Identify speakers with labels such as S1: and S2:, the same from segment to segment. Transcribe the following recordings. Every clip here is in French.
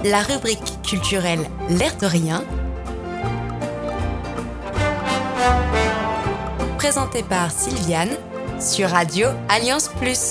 S1: la rubrique culturelle L'air de rien, présentée par Sylviane sur Radio Alliance Plus.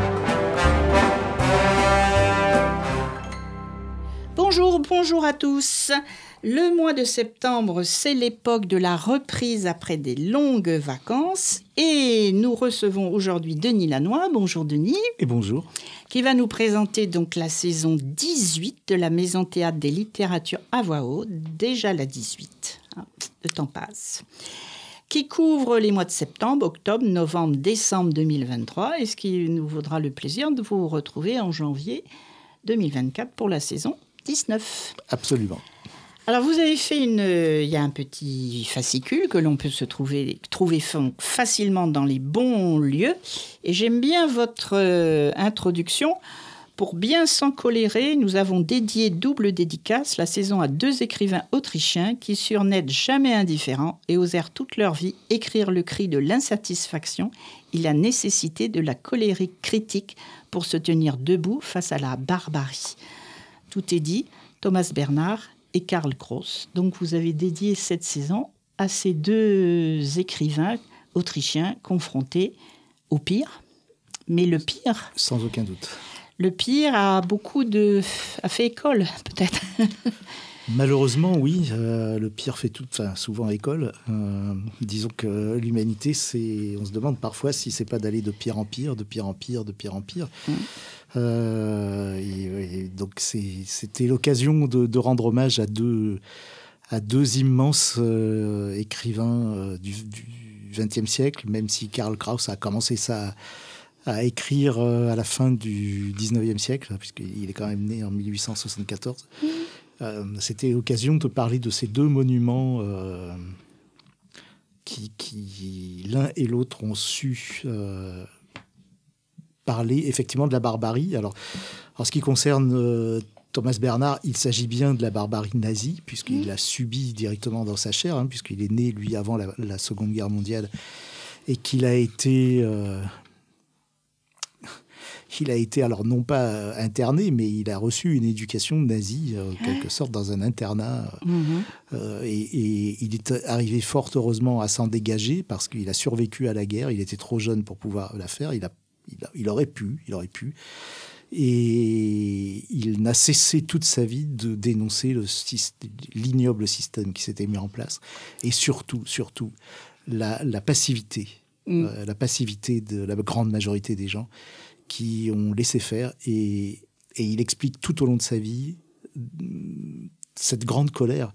S2: Bonjour à tous. Le mois de septembre, c'est l'époque de la reprise après des longues vacances. Et nous recevons aujourd'hui Denis Lannoy. Bonjour Denis.
S3: Et bonjour.
S2: Qui va nous présenter donc la saison 18 de la Maison Théâtre des Littératures à voix haute. Déjà la 18. Le temps passe. Qui couvre les mois de septembre, octobre, novembre, décembre 2023. Et ce qui nous vaudra le plaisir de vous retrouver en janvier 2024 pour la saison 19.
S3: Absolument.
S2: Alors, vous avez fait il y a un petit fascicule que l'on peut trouver facilement dans les bons lieux. Et j'aime bien votre introduction. Pour bien s'encolérer, nous avons dédié double dédicace la saison à 2 écrivains autrichiens qui surnaissent jamais indifférents et osèrent toute leur vie écrire le cri de l'insatisfaction et la nécessité de la colérique critique pour se tenir debout face à la barbarie. Tout est dit, Thomas Bernhard et Karl Kraus. Donc vous avez dédié cette saison à ces 2 écrivains autrichiens confrontés au pire. Mais le pire...
S3: Sans aucun doute.
S2: Le pire a fait école, peut-être.
S3: Malheureusement, oui. Le pire fait souvent école. Disons que l'humanité, on se demande parfois si c'est pas d'aller de pire en pire, de pire en pire, de pire en pire. Donc c'était l'occasion de rendre hommage à deux immenses écrivains du XXe siècle, même si Karl Kraus a commencé à écrire à la fin du XIXe siècle, puisqu'il est quand même né en 1874. C'était l'occasion de parler de ces 2 monuments qui l'un et l'autre ont su parler effectivement de la barbarie. Alors, en ce qui concerne Thomas Bernhard, il s'agit bien de la barbarie nazie, puisqu'il l'a subi directement dans sa chair, puisqu'il est né, lui, avant la Seconde Guerre mondiale, et qu'il a été... Il a été, alors non pas interné, mais il a reçu une éducation nazie, en quelque sorte, dans un internat. Et il est arrivé fort heureusement à s'en dégager parce qu'il a survécu à la guerre. Il était trop jeune pour pouvoir la faire. Il aurait pu. Et il n'a cessé toute sa vie de dénoncer l'ignoble système qui s'était mis en place. Et surtout, la passivité. La passivité de la grande majorité des gens qui ont laissé faire, et il explique tout au long de sa vie cette grande colère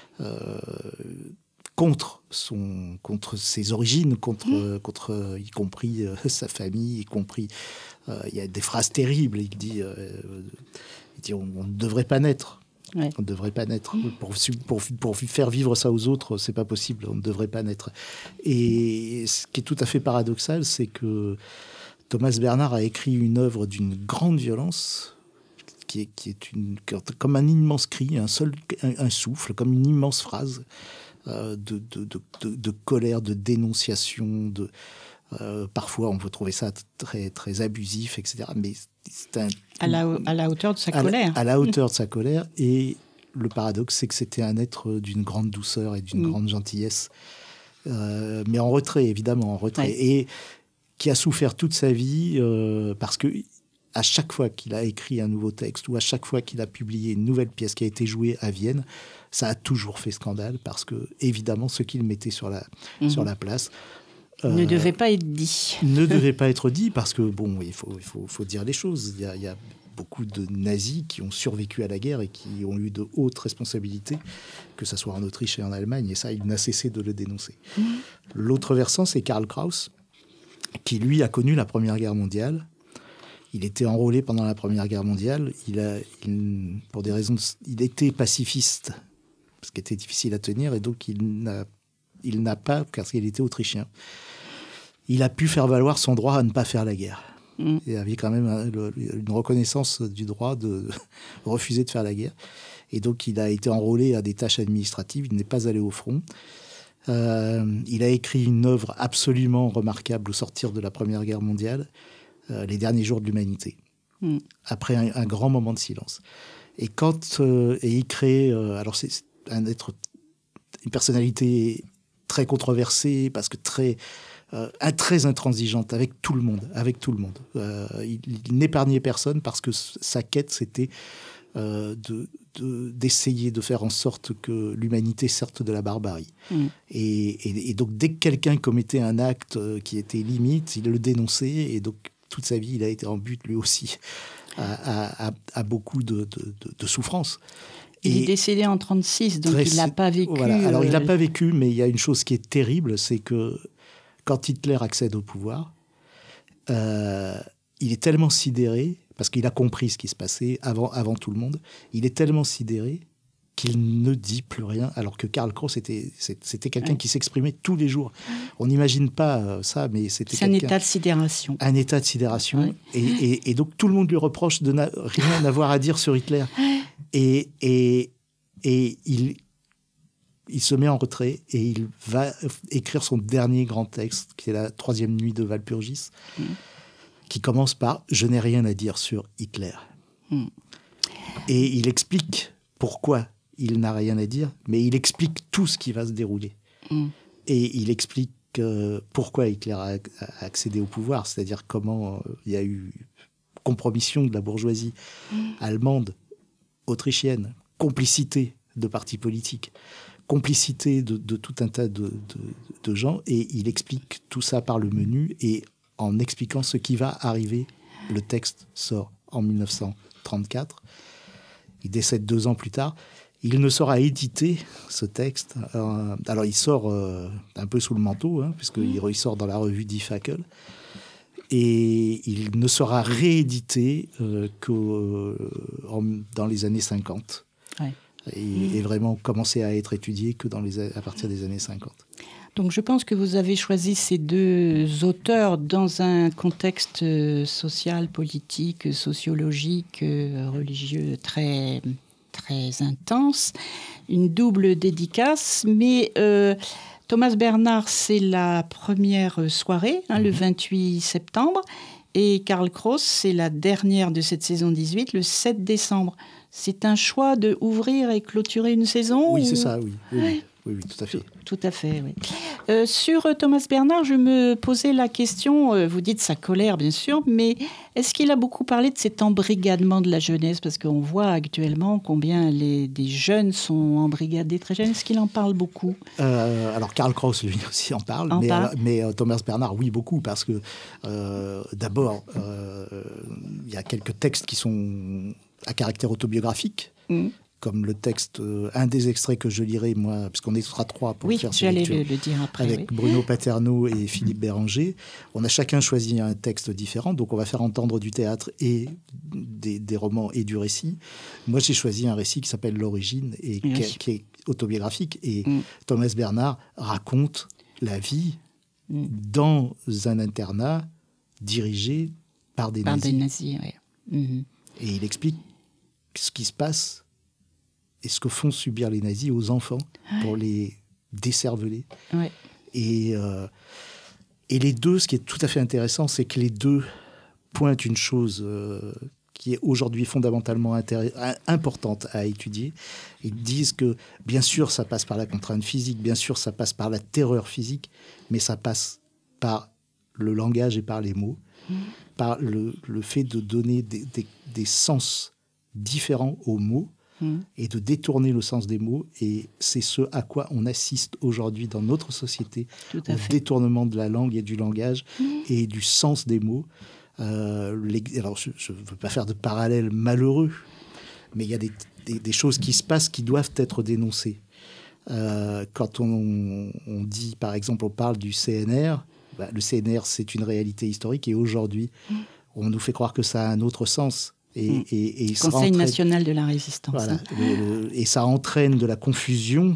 S3: contre ses origines, contre y compris sa famille, y compris il y a des phrases terribles. Il dit on ne devrait pas naître. Ouais. On ne devrait pas naître. Pour faire vivre ça aux autres, c'est pas possible. On ne devrait pas naître. Et ce qui est tout à fait paradoxal, c'est que Thomas Bernhard a écrit une œuvre d'une grande violence, qui est comme un immense cri, un souffle, comme une immense phrase de colère, de dénonciation. Parfois, on peut trouver ça très, très abusif, etc. Mais c'est
S2: à la hauteur de sa colère.
S3: À la hauteur de sa colère. Et le paradoxe, c'est que c'était un être d'une grande douceur et d'une grande gentillesse. Mais en retrait, évidemment, en retrait. Ouais. Et qui a souffert toute sa vie parce que à chaque fois qu'il a écrit un nouveau texte ou à chaque fois qu'il a publié une nouvelle pièce qui a été jouée à Vienne, ça a toujours fait scandale parce que, évidemment, ce qu'il mettait sur la place
S2: ne devait pas être dit.
S3: Ne devait pas être dit parce que, bon, il faut dire les choses. Il y a beaucoup de nazis qui ont survécu à la guerre et qui ont eu de hautes responsabilités, que ce soit en Autriche et en Allemagne, et ça, il n'a cessé de le dénoncer. L'autre versant, c'est Karl Kraus, qui, lui, a connu la Première Guerre mondiale. Il était enrôlé pendant la Première Guerre mondiale. Pour des raisons... Il était pacifiste, ce qui était difficile à tenir, et donc il n'a pas, parce qu'il était autrichien, il a pu faire valoir son droit à ne pas faire la guerre. Il avait quand même une reconnaissance du droit de refuser de faire la guerre. Et donc, il a été enrôlé à des tâches administratives. Il n'est pas allé au front. Il a écrit une œuvre absolument remarquable au sortir de la Première Guerre mondiale, Les derniers jours de l'humanité, après un grand moment de silence. Et il crée... alors c'est une personnalité très controversée, parce que très intransigeante avec tout le monde. Il n'épargnait personne, parce que sa quête, c'était d'essayer de faire en sorte que l'humanité sorte de la barbarie. Et donc, dès que quelqu'un commettait un acte qui était limite, il le dénonçait, et donc toute sa vie, il a été en but, lui aussi, à beaucoup de souffrances.
S2: Il est décédé en 1936, donc il n'a pas vécu...
S3: Voilà. Alors, il n'a pas vécu, mais il y a une chose qui est terrible, c'est que quand Hitler accède au pouvoir, il est tellement sidéré, parce qu'il a compris ce qui se passait avant tout le monde, il est tellement sidéré qu'il ne dit plus rien, alors que Karl Kraus c'était quelqu'un qui s'exprimait tous les jours. On n'imagine pas ça, mais c'était
S2: un état de sidération.
S3: Un état de sidération. Oui. Et donc tout le monde lui reproche de rien avoir à dire sur Hitler. Et il se met en retrait, et il va écrire son dernier grand texte, qui est la 3e nuit de Walpurgis, qui commence par « Je n'ai rien à dire sur Hitler ». Et il explique pourquoi il n'a rien à dire, mais il explique tout ce qui va se dérouler. Et il explique pourquoi Hitler a accédé au pouvoir, c'est-à-dire comment il y a eu compromission de la bourgeoisie allemande, autrichienne, complicité de partis politiques, complicité de tout un tas de gens, et il explique tout ça par le menu, et en expliquant ce qui va arriver, le texte sort en 1934. Il décède 2 ans plus tard. Il ne sera édité, ce texte. Alors, il sort un peu sous le manteau, puisqu'il sort dans la revue Die Fackel. Et il ne sera réédité que dans les années 50. Ouais. Et vraiment commencé à être étudié que à partir des années 50.
S2: Donc je pense que vous avez choisi ces 2 auteurs dans un contexte social, politique, sociologique, religieux très, très intense. Une double dédicace, mais Thomas Bernhard, c'est la première soirée, le 28 septembre, et Karl Kraus, c'est la dernière de cette saison 18, le 7 décembre. C'est un choix de ouvrir et clôturer une saison?
S3: Oui, c'est ça, oui. Oui, tout à fait.
S2: Tout à fait, oui. Sur Thomas Bernhard, je me posais la question, vous dites sa colère, bien sûr, mais est-ce qu'il a beaucoup parlé de cet embrigadement de la jeunesse? Parce qu'on voit actuellement combien des jeunes sont embrigadés très jeunes. Est-ce qu'il en parle beaucoup?
S3: Alors, Karl Kraus, lui aussi, en parle. Mais Thomas Bernhard, oui, beaucoup, parce que, d'abord, il y a quelques textes qui sont à caractère autobiographique, comme le texte, un des extraits que je lirai, moi, parce qu'on sera 3 pour faire cette lecture,
S2: le dire après,
S3: avec Bruno Paterno et Philippe Béranger. On a chacun choisi un texte différent, donc on va faire entendre du théâtre et des romans et du récit. Moi, j'ai choisi un récit qui s'appelle L'Origine, et qui est autobiographique, et Thomas Bernhard raconte la vie dans un internat dirigé par des nazis. Et il explique ce qui se passe et ce que font subir les nazis aux enfants pour les décerveler. Et les 2, ce qui est tout à fait intéressant, c'est que les 2 pointent une chose qui est aujourd'hui fondamentalement importante à étudier. Ils disent que, bien sûr, ça passe par la contrainte physique, bien sûr, ça passe par la terreur physique, mais ça passe par le langage et par les mots, par le fait de donner des sens différents aux mots, et de détourner le sens des mots. Et c'est ce à quoi on assiste aujourd'hui dans notre société, au détournement de la langue et du langage et du sens des mots. Alors, je ne veux pas faire de parallèle malheureux, mais il y a des choses qui se passent qui doivent être dénoncées. Quand on dit, par exemple, on parle du CNR, le CNR, c'est une réalité historique, et aujourd'hui, on nous fait croire que ça a un autre sens. Et
S2: Conseil national de la résistance.
S3: Voilà, et ça entraîne de la confusion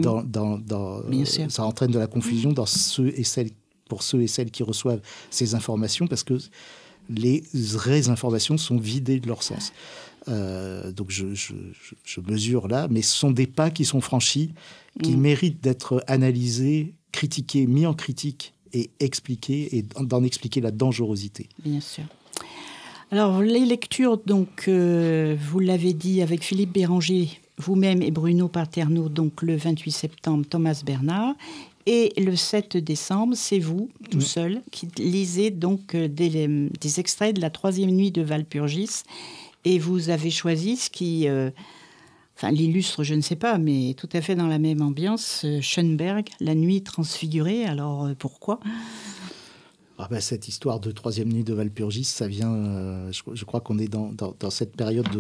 S3: ça entraîne de la confusion pour ceux et celles qui reçoivent ces informations, parce que les vraies informations sont vidées de leur sens. Donc je mesure là, mais ce sont des pas qui sont franchis, qui méritent d'être analysés, critiqués, mis en critique et expliqués, et d'en expliquer la dangerosité.
S2: Bien sûr. Alors, les lectures, donc, vous l'avez dit avec Philippe Béranger, vous-même et Bruno Paterno, donc le 28 septembre, Thomas Bernard. Et le 7 décembre, c'est vous, tout seul, qui lisez donc des extraits de la 3e nuit de Walpurgis. Et vous avez choisi ce qui... l'illustre, je ne sais pas, mais tout à fait dans la même ambiance, Schönberg, La nuit transfigurée. Alors, pourquoi ?
S3: Cette histoire de 3e nuit de Walpurgis, ça vient... je crois qu'on est dans cette période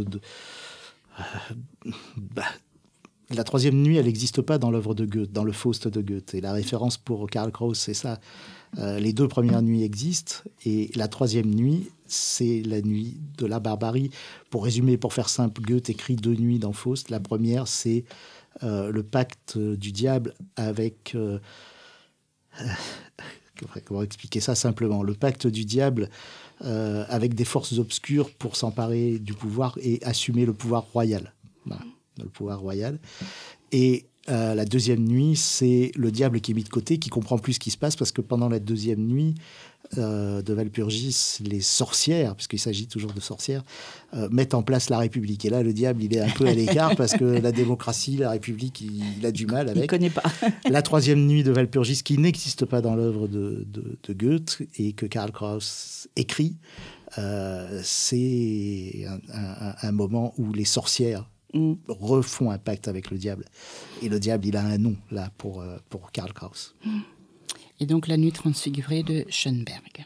S3: la 3e nuit, elle n'existe pas dans l'œuvre de Goethe, dans le Faust de Goethe. Et la référence pour Karl Kraus, c'est ça. Les 2 premières nuits existent. Et la 3e nuit, c'est la nuit de la barbarie. Pour résumer, pour faire simple, Goethe écrit 2 nuits dans Faust. La première, c'est le pacte du diable avec... comment expliquer ça simplement ? Le pacte du diable avec des forces obscures pour s'emparer du pouvoir et assumer le pouvoir royal. Voilà, le pouvoir royal. Et la 2e nuit, c'est le diable qui est mis de côté, qui comprend plus ce qui se passe, parce que pendant la 2e nuit de Walpurgis, les sorcières, puisqu'il s'agit toujours de sorcières, mettent en place la République. Et là, le diable, il est un peu à l'écart, parce que la démocratie, la République, il a du mal avec.
S2: Il ne connaît pas.
S3: La 3e nuit de Walpurgis, qui n'existe pas dans l'œuvre de Goethe, et que Karl Kraus écrit, c'est un moment où les sorcières refont un pacte avec le diable. Et le diable, il a un nom, là, pour Karl Kraus.
S2: Et donc, La nuit transfigurée de Schönberg.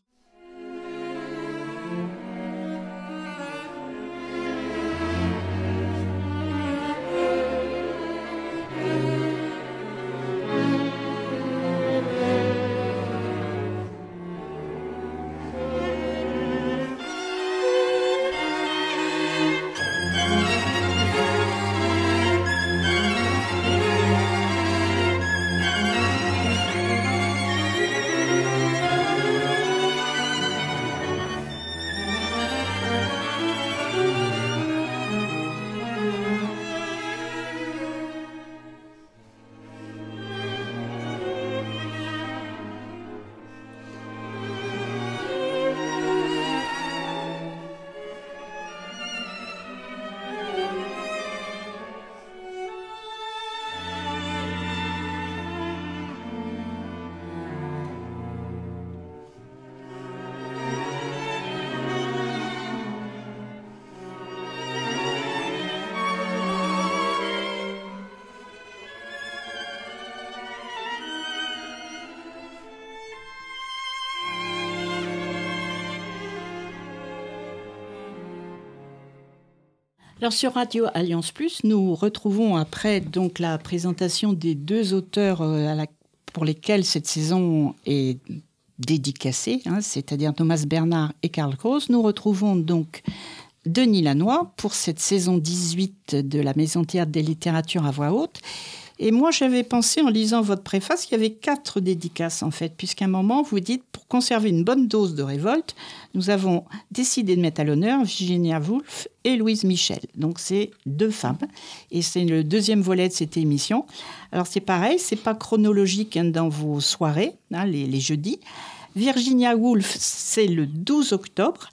S2: Alors sur Radio Alliance Plus, nous retrouvons après donc la présentation des 2 auteurs pour lesquels cette saison est dédicacée, c'est-à-dire Thomas Bernard et Karl Kraus. Nous retrouvons donc Denis Lanois pour cette saison 18 de la Maison Théâtre des Littératures à voix haute. Et moi, j'avais pensé, en lisant votre préface, qu'il y avait 4 dédicaces, en fait, puisqu'à un moment, vous dites, pour conserver une bonne dose de révolte, nous avons décidé de mettre à l'honneur Virginia Woolf et Louise Michel. Donc, c'est 2 femmes. Et c'est le 2e volet de cette émission. Alors, c'est pareil, c'est pas chronologique dans vos soirées, les jeudis. Virginia Woolf, c'est le 12 octobre.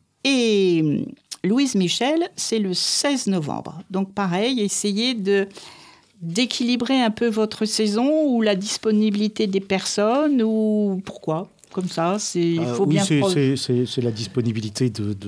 S2: Et Louise Michel, c'est le 16 novembre. Donc, pareil, essayez d'équilibrer un peu votre saison ou la disponibilité des personnes ou pourquoi ? Comme ça, il faut bien...
S3: Oui, c'est la disponibilité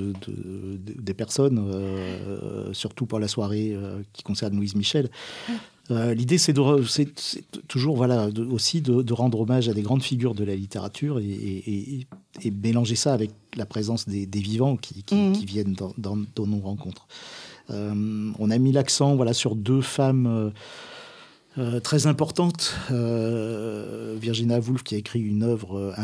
S3: des personnes, surtout pour la soirée qui concerne Louise Michel. L'idée, c'est toujours aussi de rendre hommage à des grandes figures de la littérature et mélanger ça avec la présence des vivants qui viennent dans nos rencontres. On a mis l'accent sur 2 femmes très importantes. Virginia Woolf, qui a écrit une œuvre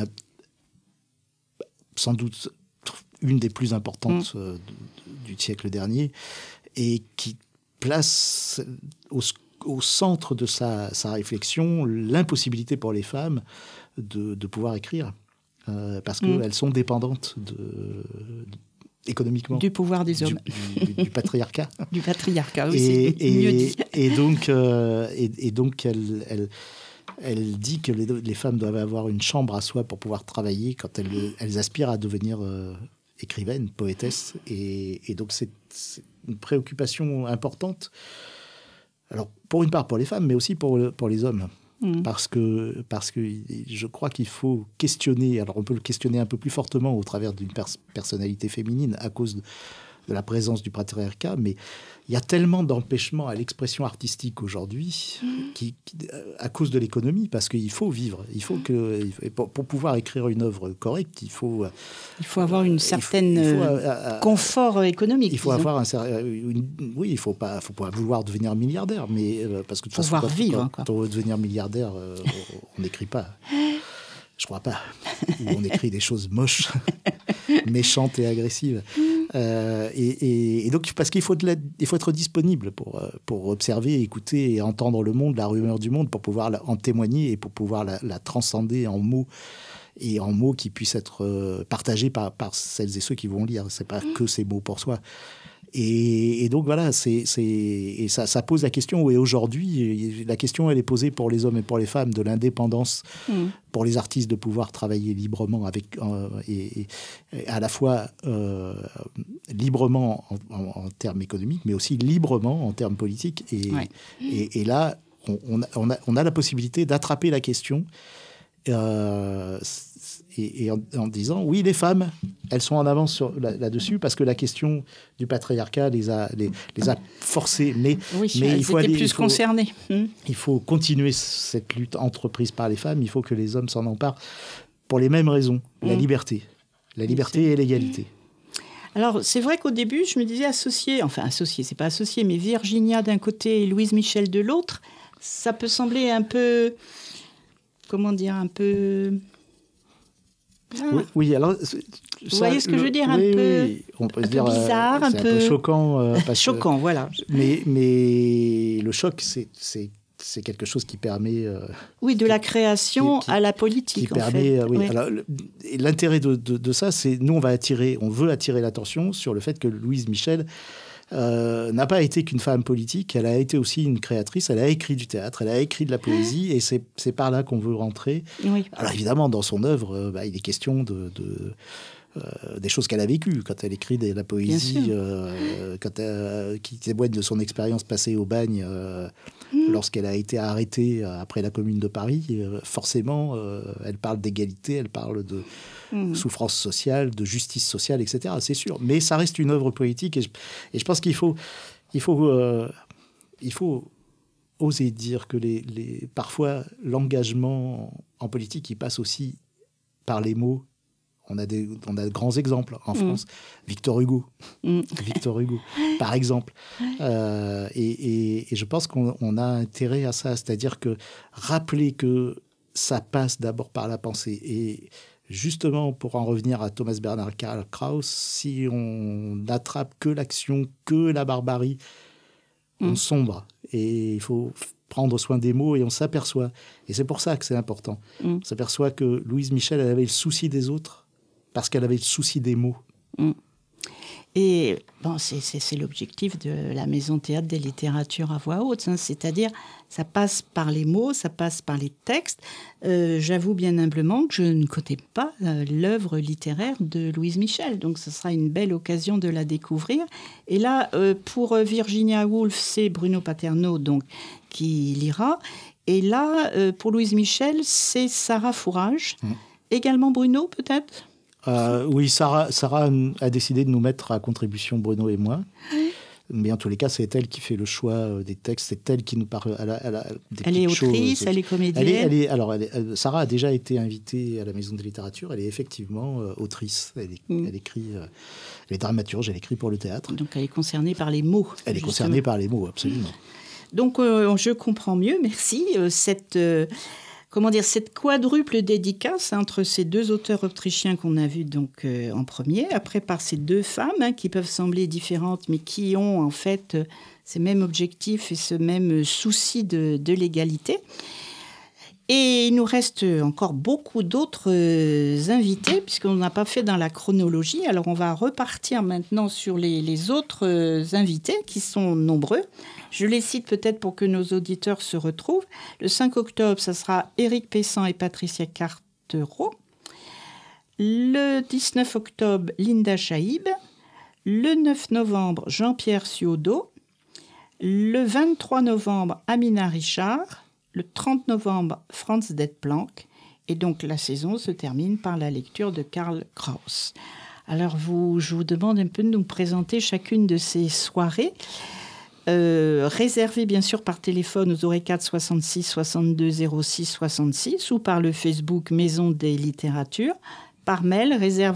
S3: sans doute une des plus importantes du siècle dernier, et qui place au centre de sa réflexion l'impossibilité pour les femmes de pouvoir écrire, parce qu'elles sont dépendantes économiquement
S2: du pouvoir des hommes,
S3: du patriarcat.
S2: Du patriarcat, oui, c'est mieux dit.
S3: Et donc elle dit que les femmes doivent avoir une chambre à soi pour pouvoir travailler quand elles aspirent à devenir écrivaine, poétesse, et donc c'est une préoccupation importante. Alors, pour une part pour les femmes, mais aussi pour les hommes. Parce que je crois qu'il faut questionner, alors on peut le questionner un peu plus fortement au travers d'une personnalité féminine à cause de la présence du patriarcat, mais il y a tellement d'empêchements à l'expression artistique aujourd'hui à cause de l'économie, parce qu'il faut vivre. Il faut pour pouvoir écrire une œuvre correcte, il faut
S2: avoir une certaine confort économique.
S3: Il faut avoir il faut pas vouloir devenir milliardaire, mais parce que de toute façon, quand on veut devenir milliardaire, on n'écrit pas. Je crois pas. Ou on écrit des choses moches, méchantes et agressives. Et donc, parce qu'il faut être disponible pour observer, écouter et entendre le monde, la rumeur du monde, pour pouvoir en témoigner et pour pouvoir la transcender en mots, et en mots qui puissent être partagés par celles et ceux qui vont lire. C'est pas que ces mots pour soi. Et donc voilà, ça pose la question. Et aujourd'hui, la question, elle est posée pour les hommes et pour les femmes de l'indépendance, pour les artistes de pouvoir travailler librement et à la fois librement en termes économiques, mais aussi librement en termes politiques. Et là, on a la possibilité d'attraper la question. Et en disant, oui, les femmes, elles sont en avance là-dessus, parce que la question du patriarcat les a forcées. Mais
S2: il faut aller plus concernées.
S3: Il faut continuer cette lutte entreprise par les femmes. Il faut que les hommes s'en emparent pour les mêmes raisons. La liberté et l'égalité.
S2: Alors, c'est vrai qu'au début, je me disais associé, c'est pas associé, mais Virginia d'un côté et Louise Michel de l'autre, ça peut sembler un peu... Comment dire, un peu...
S3: Oui, alors...
S2: Vous voyez ce que je veux dire,
S3: oui, on peut se dire
S2: bizarre, un peu
S3: choquant.
S2: Choquant, voilà.
S3: Mais le choc, c'est quelque chose qui permet...
S2: de la création à la politique,
S3: qui permet, oui. Alors, l'intérêt de ça, c'est nous, on veut attirer l'attention sur le fait que Louise Michel n'a pas été qu'une femme politique, elle a été aussi une créatrice, elle a écrit du théâtre, elle a écrit de la poésie, et c'est par là qu'on veut rentrer. Oui. Alors évidemment, dans son œuvre, il est question des choses qu'elle a vécues quand elle écrit de la poésie, qui témoigne de son expérience passée au bagne lorsqu'elle a été arrêtée après la Commune de Paris. Forcément, elle parle d'égalité, elle parle de souffrance sociale, de justice sociale, etc. C'est sûr. Mais ça reste une œuvre poétique, et je pense qu'il faut oser dire que parfois l'engagement en politique, il passe aussi par les mots. On a de grands exemples en France. Victor Hugo, par exemple. Et je pense qu'on a intérêt à ça, c'est-à-dire que rappeler que ça passe d'abord par la pensée. Et justement, pour en revenir à Thomas Bernhard Krauss, si on n'attrape que l'action, que la barbarie, on sombre. Et il faut prendre soin des mots, et on s'aperçoit, et c'est pour ça que c'est important, on s'aperçoit que Louise Michel, elle avait le souci des autres, parce qu'elle avait le souci des mots.
S2: Et bon, c'est l'objectif de la Maison Théâtre des Littératures à voix haute, c'est-à-dire ça passe par les mots, ça passe par les textes. J'avoue bien humblement que je ne connais pas l'œuvre littéraire de Louise Michel, donc ce sera une belle occasion de la découvrir. Et là, pour Virginia Woolf, c'est Bruno Paterno donc, qui lira. Et là, pour Louise Michel, c'est Sarah Fourage. Également Bruno, peut-être ?
S3: Oui, Sarah a décidé de nous mettre à contribution, Bruno et moi. Mais en tous les cas, c'est elle qui fait le choix des textes, c'est elle qui nous parle.
S2: Elle est autrice, elle est comédienne.
S3: Sarah a déjà été invitée à la Maison des Littératures. Elle est effectivement autrice. Elle écrit, elle est dramaturge, elle écrit pour le théâtre.
S2: Donc elle est concernée par les mots.
S3: Elle est concernée par les mots, absolument.
S2: Donc je comprends mieux, merci. Cette quadruple dédicace entre ces deux auteurs autrichiens qu'on a vus donc en premier, après par ces deux femmes qui peuvent sembler différentes, mais qui ont en fait ces mêmes objectifs et ce même souci de l'égalité. Et il nous reste encore beaucoup d'autres invités, puisqu'on n'a pas fait dans la chronologie. Alors on va repartir maintenant sur les autres invités, qui sont nombreux. Je les cite peut-être pour que nos auditeurs se retrouvent. Le 5 octobre, ça sera Éric Pessan et Patricia Cartereau. Le 19 octobre, Linda Chaïb. Le 9 novembre, Jean-Pierre Ciodo. Le 23 novembre, Amina Richard. Le 30 novembre, Franz Detplanck. Et donc, la saison se termine par la lecture de Karl Kraus. Alors, je vous demande un peu de nous présenter chacune de ces soirées. Réservées, bien sûr, par téléphone aux 04 66 62 06 66 ou par le Facebook Maison des littératures. Par mail,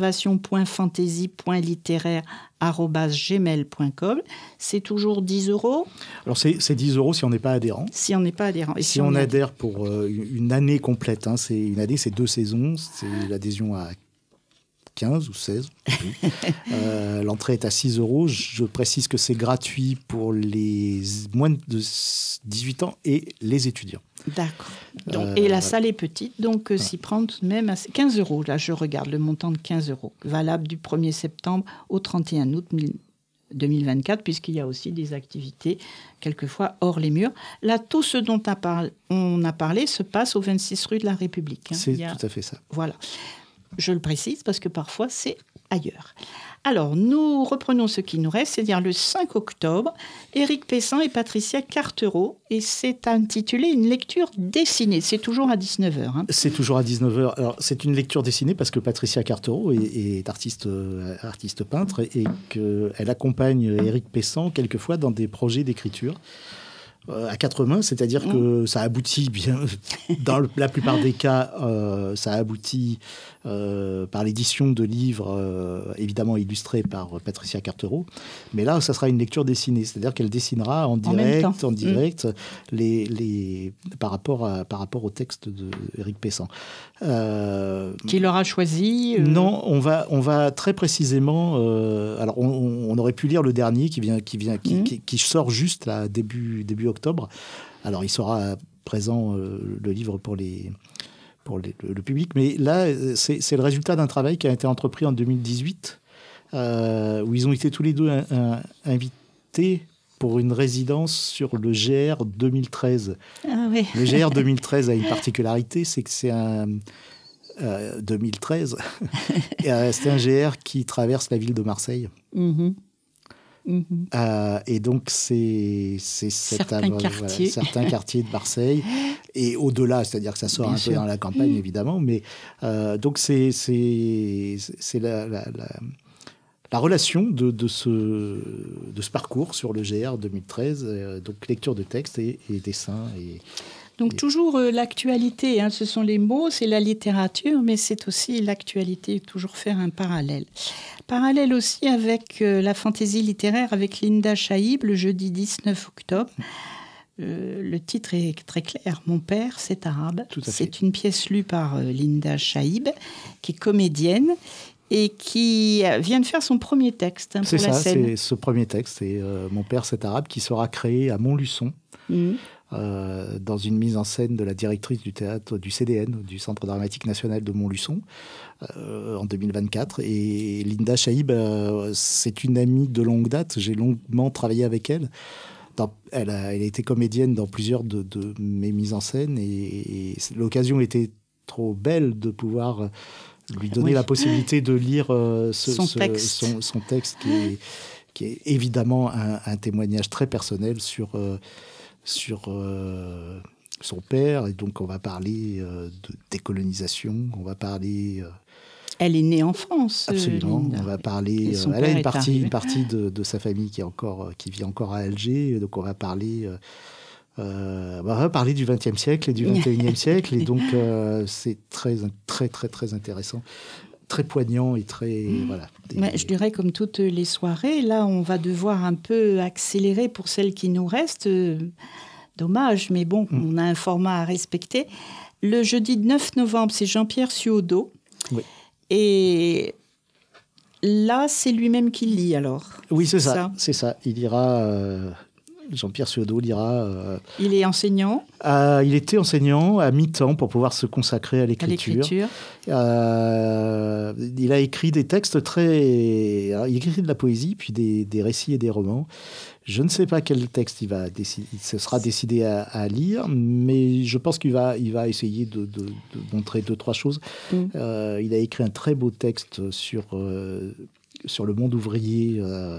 S2: réservation.fantasy.littéraire@gmail.com. C'est toujours 10 €.
S3: Alors, c'est 10 € si on n'est pas adhérent.
S2: Si on n'est pas adhérent. Et
S3: si on adhère pour une année complète, hein, une année, c'est 2 saisons. C'est l'adhésion à 15 ou 16. L'entrée est à 6 €. Je précise que c'est gratuit pour les moins de 18 ans et les étudiants.
S2: D'accord. Et la salle est petite, donc s'y prendre tout de même à 15 €. Là, je regarde le montant de 15 €, valable du 1er septembre au 31 août 2024, puisqu'il y a aussi des activités, quelquefois hors les murs. Là, tout ce dont on a parlé se passe au 26 rue de la République. Hein.
S3: C'est tout à fait ça.
S2: Voilà. Je le précise parce que parfois, c'est ailleurs. Alors, nous reprenons ce qui nous reste, c'est-à-dire le 5 octobre, Éric Pessan et Patricia Cartereau, et c'est intitulé une lecture dessinée. C'est toujours à 19h. Hein.
S3: C'est toujours à 19h. Alors, c'est une lecture dessinée parce que Patricia Cartereau est artiste peintre et qu'elle accompagne Éric Pessan quelquefois dans des projets d'écriture. À 4 mains, c'est-à-dire que ça aboutit bien, dans la plupart des cas, ça aboutit par l'édition de livres évidemment illustrés par Patricia Cartereau. Mais là, ça sera une lecture dessinée, c'est-à-dire qu'elle dessinera en direct par rapport au texte d'Éric Pessan.
S2: Qu'il aura choisi
S3: Non, on va très précisément. Alors, on aurait pu lire le dernier qui sort juste là, début octobre. Alors, il sera présent le livre pour le public, mais là, c'est le résultat d'un travail qui a été entrepris en 2018, où ils ont été tous les deux invités pour une résidence sur le GR 2013.
S2: Ah oui.
S3: Le GR 2013 a une particularité, c'est que c'est un 2013. C'est un GR qui traverse la ville de Marseille. Et donc, c'est
S2: certains quartiers
S3: de Marseille. Et au-delà, c'est-à-dire que ça sort peu dans la campagne, évidemment. Mais donc, c'est la relation de ce parcours sur le GR 2013. Donc, lecture de texte et dessin.
S2: Donc toujours l'actualité, hein, ce sont les mots, c'est la littérature, mais c'est aussi l'actualité, toujours faire un parallèle. Parallèle aussi avec la fantaisie littéraire avec Linda Chaïb, le jeudi 19 octobre. Le titre est très clair, Mon père, c'est arabe. C'est une pièce lue par Linda Chaïb, qui est comédienne et qui vient de faire son premier texte pour la scène.
S3: C'est ce premier texte, c'est Mon père, c'est arabe, qui sera créé à Montluçon. Dans une mise en scène de la directrice du théâtre du CDN, du Centre dramatique national de Montluçon, en 2024. Et Linda Chaïb, c'est une amie de longue date. J'ai longuement travaillé avec elle. Elle a été comédienne dans plusieurs de mes mises en scène. Et l'occasion était trop belle de pouvoir lui donner la possibilité de lire son texte qui est évidemment un témoignage très personnel sur son père. Et donc, on va parler de décolonisation, on va parler...
S2: Elle est née en France.
S3: Absolument.
S2: Linda.
S3: On va parler... Elle a une partie de sa famille qui vit encore à Alger. Donc, on va parler du XXe siècle et du XXIe siècle. Et donc, c'est très, très, très, très intéressant. Très poignant et très... Voilà.
S2: Je dirais comme toutes les soirées, là, on va devoir un peu accélérer pour celles qui nous restent. Dommage, mais bon, on a un format à respecter. Le jeudi 9 novembre, c'est Jean-Pierre Ciodo. Oui. Et là, c'est lui-même qui lit, alors.
S3: Oui, c'est ça. Il ira Jean-Pierre Suadeau lira.
S2: Il est enseignant.
S3: Il était enseignant à mi-temps pour pouvoir se consacrer à l'écriture. Il a écrit des textes très... Alors, il écrit de la poésie, puis des récits et des romans. Je ne sais pas quel texte il se sera décidé à lire, mais je pense qu'il va essayer de montrer 2-3 choses. Il a écrit un très beau texte sur le monde ouvrier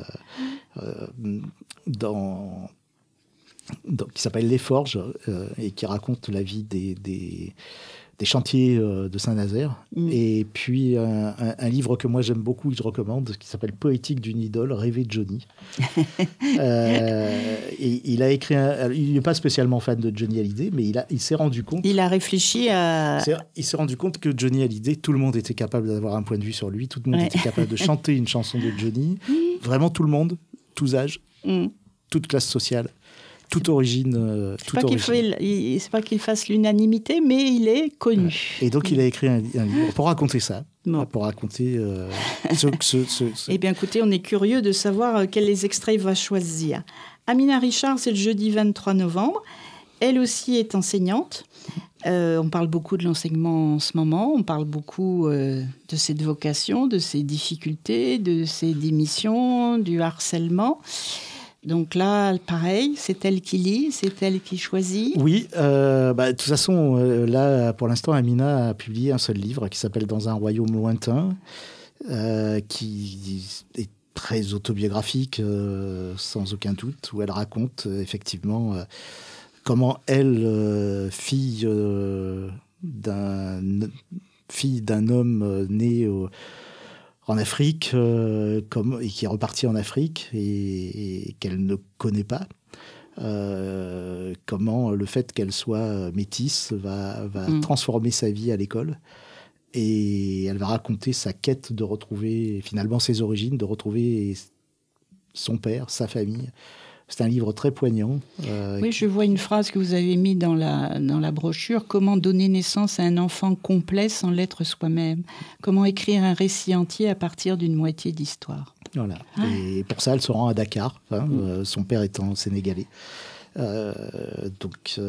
S3: qui s'appelle Les Forges et qui raconte la vie des chantiers de Saint-Nazaire. Et puis un livre que moi j'aime beaucoup et que je recommande, qui s'appelle Poétique d'une idole, Rêver de Johnny. Et il a écrit il n'est pas spécialement fan de Johnny Hallyday, mais il s'est rendu compte...
S2: Il a réfléchi à...
S3: Il s'est rendu compte que Johnny Hallyday, tout le monde était capable d'avoir un point de vue sur lui, tout le monde était capable de chanter une chanson de Johnny. Vraiment tout le monde, tous âges, toute classe sociale. Toute origine.
S2: C'est pas qu'il fasse l'unanimité, mais il est connu.
S3: Et donc, il a écrit un livre pour raconter ça. Pour raconter
S2: Eh bien, écoutez, on est curieux de savoir quels extraits il va choisir. Amina Richard, c'est le jeudi 23 novembre. Elle aussi est enseignante. On parle beaucoup de l'enseignement en ce moment. On parle beaucoup de cette vocation, de ses difficultés, de ses démissions, du harcèlement. Donc là, pareil, c'est elle qui lit, c'est elle qui choisit.
S3: Oui, de toute façon, là, pour l'instant, Amina a publié un seul livre qui s'appelle « Dans un royaume lointain », qui est très autobiographique, sans aucun doute, où elle raconte effectivement comment elle, fille d'un homme né en Afrique, et qui est reparti en Afrique et qu'elle ne connaît pas, comment le fait qu'elle soit métisse va transformer sa vie à l'école. Et elle va raconter sa quête de retrouver finalement ses origines, de retrouver son père, sa famille. C'est un livre très poignant.
S2: Oui, je vois une phrase que vous avez mise dans la brochure. Comment donner naissance à un enfant complet sans l'être soi-même? Comment écrire un récit entier à partir d'une moitié d'histoire? Voilà.
S3: Et pour ça, elle se rend à Dakar, son père étant sénégalais. Donc,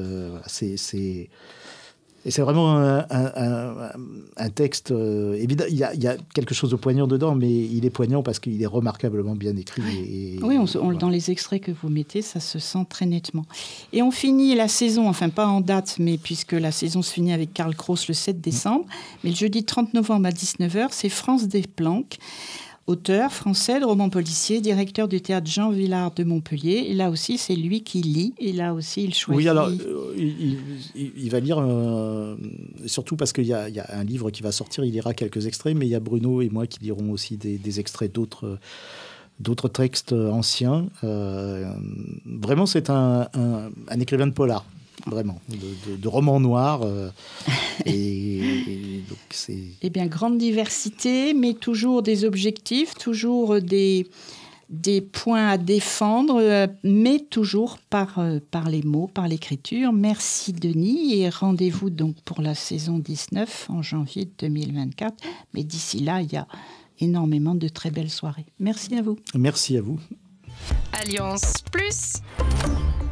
S3: c'est vraiment un texte évident. Il y a quelque chose de poignant dedans, mais il est poignant parce qu'il est remarquablement bien écrit.
S2: Oui, dans les extraits que vous mettez, ça se sent très nettement. Et on finit la saison, enfin pas en date, mais puisque la saison se finit avec Karl Kraus le 7 décembre, mais le jeudi 30 novembre à 19h, c'est France Desplanques. Auteur français de romans policiers, directeur du théâtre Jean Villard de Montpellier. Et là aussi, c'est lui qui lit. Et là aussi, il choisit.
S3: Oui, alors, il va lire, surtout parce qu'il y a un livre qui va sortir, il lira quelques extraits, mais il y a Bruno et moi qui lirons aussi des extraits d'autres textes anciens. Vraiment, c'est un écrivain de polar. Vraiment, de romans noirs. Et donc c'est...
S2: Eh bien, grande diversité, mais toujours des objectifs, toujours des points à défendre, mais toujours par les mots, par l'écriture. Merci Denis, et rendez-vous donc pour la saison 19 en janvier 2024. Mais d'ici là, il y a énormément de très belles soirées. Merci à vous.
S3: Merci à vous.
S1: Alliance Plus.